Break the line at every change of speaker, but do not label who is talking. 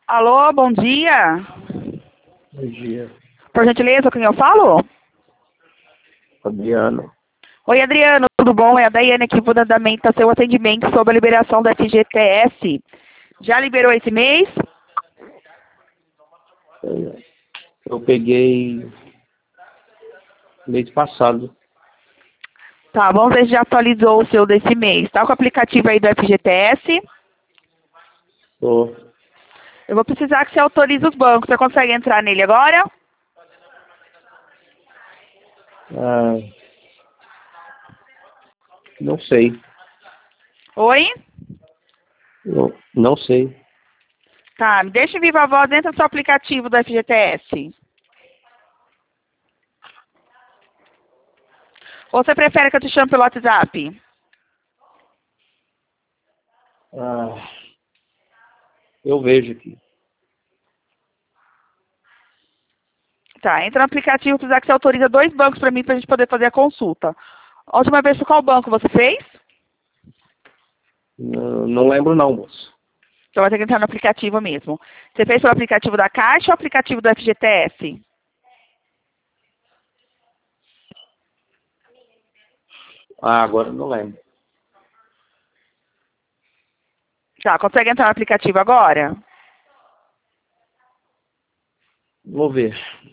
Alô, bom dia.
Bom dia,
Por gentileza, com quem eu falo?
Fabiano.
Oi, Adriano, tudo bom? É a Daiane aqui, vou dar andamento ao seu atendimento sobre a liberação da FGTS. Já liberou esse mês?
Eu peguei mês passado.
Tá, vamos ver se já atualizou o seu desse mês. Tá com o aplicativo aí do FGTS?
Tô.
Eu vou precisar que você autorize os bancos. Você consegue entrar nele agora?
Ah, não sei.
Oi?
Não sei.
Tá, me deixa em viva voz, entra no seu aplicativo do FGTS. Ou você prefere que eu te chame pelo WhatsApp?
Ah, eu vejo aqui.
Tá, entra no aplicativo, precisar que você autoriza 2 bancos para mim, para a gente poder fazer a consulta. A última vez, por qual banco você fez?
Não lembro não, moço.
Então vai ter que entrar no aplicativo mesmo. Você fez pelo aplicativo da Caixa ou aplicativo do FGTS?
Ah, agora eu não lembro.
Tá, consegue entrar no aplicativo agora?
Vou ver.